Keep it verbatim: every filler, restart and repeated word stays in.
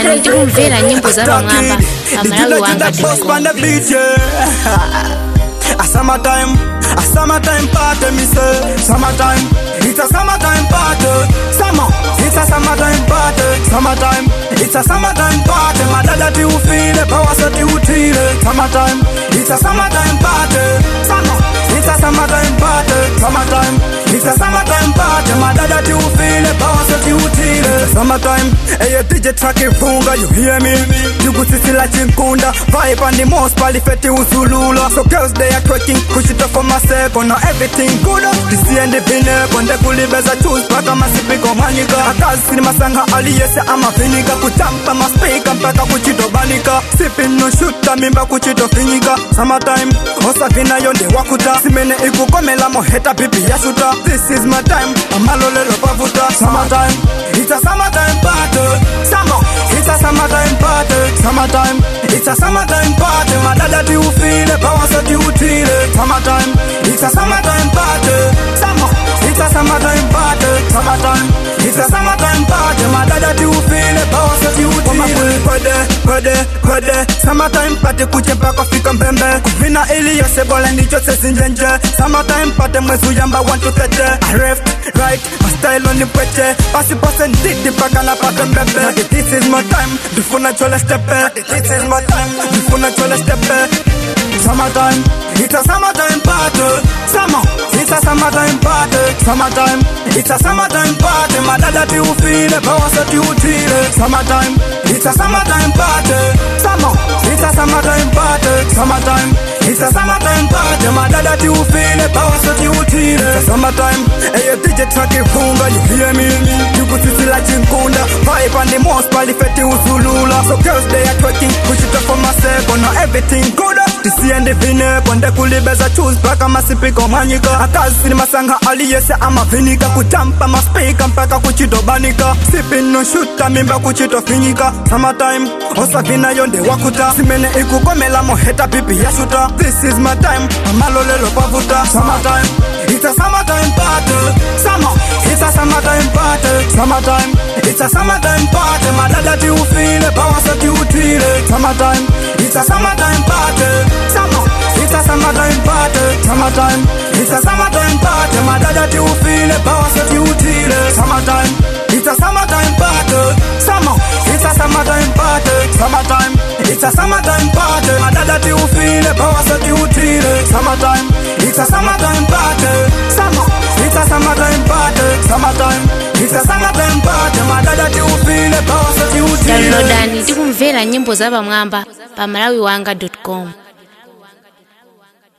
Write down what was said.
Downloadani tikumvera nyimbo za Bang'amba pa malawi wanga dot com. A summertime, a summertime party, me say. Summertime, it's a summertime party. Summer, it's a summertime party. Summertime, it's a summertime party. My dada ti feel it, power so ti feel it. Summertime, it's a summertime party. Summer, it's a summertime party. Summertime, it's a summertime party. My dada ti feel it, power so ti feel it. Summertime, hey you D J track it funga, you hear me? You go see like chinkunda, vibe on the most palifeti usulula. So girls they are twerking, push it up for myself, on everything good up. This and the pinner, on the kulibeza choose, paka masipiko manika. Akazi ni masanga aliyese ama finika. Kutampa maspika, mpaka kuchito banika. Sipping no shoota, mimba kuchito finika. Summertime, osa vina yonde wakuta. Simene iku komela moheta pipi ya shoota. This is my time, amalolelo pavuta. Summertime, it's a summertime party. Summer, it's a summertime party. Summertime, it's a summertime party. My dada ti feel it, power so ti feel it. Summertime, it's a summertime party. Summer, it's a summertime party. Summertime, it's a summertime party. My dada ti feel it, power so ti feel it. Kwede, kwede, kwede. Summertime party kuchepa kufika mbembe. Kuvina ili yose bole nicho se sinjenje. Summertime party mwezu yamba one to thirty. Left, right, my style on the peche. Pasi pase ndidi paka na pake mbebe. This is my time, dufuna chole stepe. This is my time, dufuna chole stepe. Summertime, it's a summertime party. Summer, it's a summertime party. Summertime, it's a summertime party. My dada ti feel it, power so ti feel it. Summertime, it's a summertime party. Summer, it's a summertime party. Summertime, it's a summertime party. My dada ti feel it, power so ti feel it. Summertime, hey you D J track it funga, you hear me? You go see like chinkunda, vibe on the most palifeti usulula. So girls they are twerking, push it up for myself, on everything good up. This and the pinner, on the kulibeza choose, paka masipiko manika. Akazi ni masanga aliyese ama finika. Kutampa maspika, mpaka kuchito banika. Sipping no shoota, mimba kuchito finika. Summertime, osa vina yonde wakuta. Simene iku komela moheta pipi ya shoota. This is my time, amalolelo pavuta. Summertime, it's a summertime party. Summer, it's a summertime party. Summertime, it's a summertime party. My dada ti feel it, power so ti feel it. Summertime, it's a summertime party. Summer, it's a summertime party. Summertime, it's a summertime party. My dada ti feel it, power so ti feel it. Summertime, it's a summertime party. Summer, it's a summertime party. Summertime, it's a summertime party. My dada ti feel it, power so ti feel it. Summertime, it's a summertime party. Summer, it's a summertime party. Summertime, it's a summertime party. My dada ti feel it, power so ti feel it. Downloadani tikumvera nyimbo za Bang'amba pa malawi wanga dot com.